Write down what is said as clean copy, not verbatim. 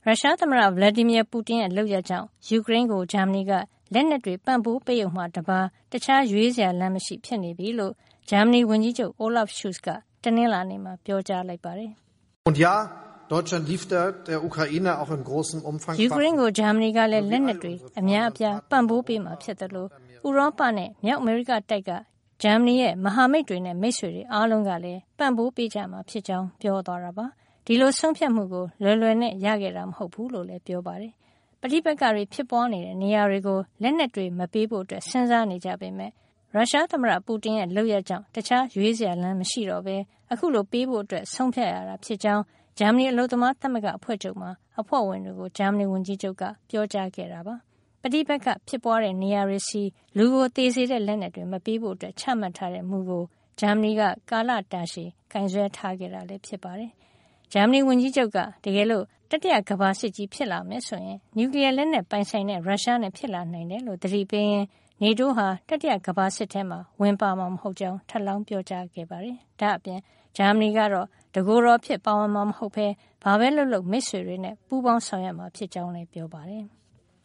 ရုရှားသမ္မတ Vladimir Putin ရဲ့လုပ်ရပ်ကြောင့်ယူကရိန်းကိုဂျာမနီကလက်နက်တွေပံ့ပိုးပေးရုံမှတပါးတခြားရွေးစရာလမ်းမရှိဖြစ်နေပြီလို့ဂျာမနီဝန်ကြီးချုပ် Olaf Scholz ကတနင်္လာနေ့မှာပြောကြားလိုက်ပါတယ်။ Und ja, Deutschland liefert der Ukraine auch in großem Umfang ယူကရိန်းကိုဂျာမနီကလည်းလက်နက်တွေအများအပြားပံ့ပိုးပေးမှာဖြစ်တယ်လို့ဥရောပနဲ့မြောက်အမေရိကတိုက်ကဂျာမနီရဲ့မဟာမိတ်တွေနဲ့မိတ်ဆွေတွေအားလုံးကလည်းပံ့ပိုးပေးကြမှာဖြစ်ကြောင်းပြောသွားတာပါ။ဒီလိုဆုံးဖြတ်မှုကိုလွယ်လွယ်နဲ့ရခဲ့တာမဟုတ်ဘူးလို့လည်းပြောပါတယ်။ပဋိပက္ခတွေဖြစ်ပွားနေတဲ့နေရာတွေကိုလက်နက်တွေမပေးဖို့စဉ်းစားနေကြပေမဲ့ရုရှားသမ္မတပူတင်ရဲ့လုပ်ရပ်ကြောင့်တခြားရွေးစရာလမ်းမရှိတော့ဘဲအခုလိုပေးဖို့ဆုံးဖြတ်ရတာဖြစ်ကြောင်းဂျာမနီအလုပ်သမားသမဂ္ဂအဖွဲ့ချုပ်မှာအဖွဲ့ဝင်တွေကိုဂျာမနီဝန်ကြီးချုပ်ကပြောကြားခဲ့တာပါ။ပဋိပက္ခဖြစ်ပွားတဲ့နေရာတွေစီလူကိုသေစေတဲ့လက်နက်တွေမပေးဖို့ချမှတ်ထားတဲ့မူကိုဂျာမနီကကာလတာရှည်ကင်ဆယ်ထားခဲ့တာလည်းဖြစ်ပါတယ်။ဂျာမနီဝန်ကြီးချုပ်ကတကယ်လို့တတိယကမ္ဘာစစ်ကြီးဖြစ်လာမယ်ဆိုရင်နျူကလ িয়ার လက်နက်ပိုင်ဆိုင်တဲ့ရုရှားနဲ့ဖြစ်လာနိုင်တယ်လို့သတိပေးရင်းNATO ဟာတတိယကမ္ဘာစစ်ထဲမှာဝင်ပါမှာမဟုတ်ကြောင်းထပ်လောင်းပြောကြားခဲ့ပါတယ်။ဒါ့အပြင်ဂျာမနီကတော့တကိုယ်တော်ဖြစ်ပါဝင်မှာမဟုတ်ဘဲဘာပဲလုပ်မိတ်ဆွေတွေနဲ့ပူးပေါင်းဆောင်ရွက်မှာဖြစ်ကြောင်းလည်းပြောပါတယ်။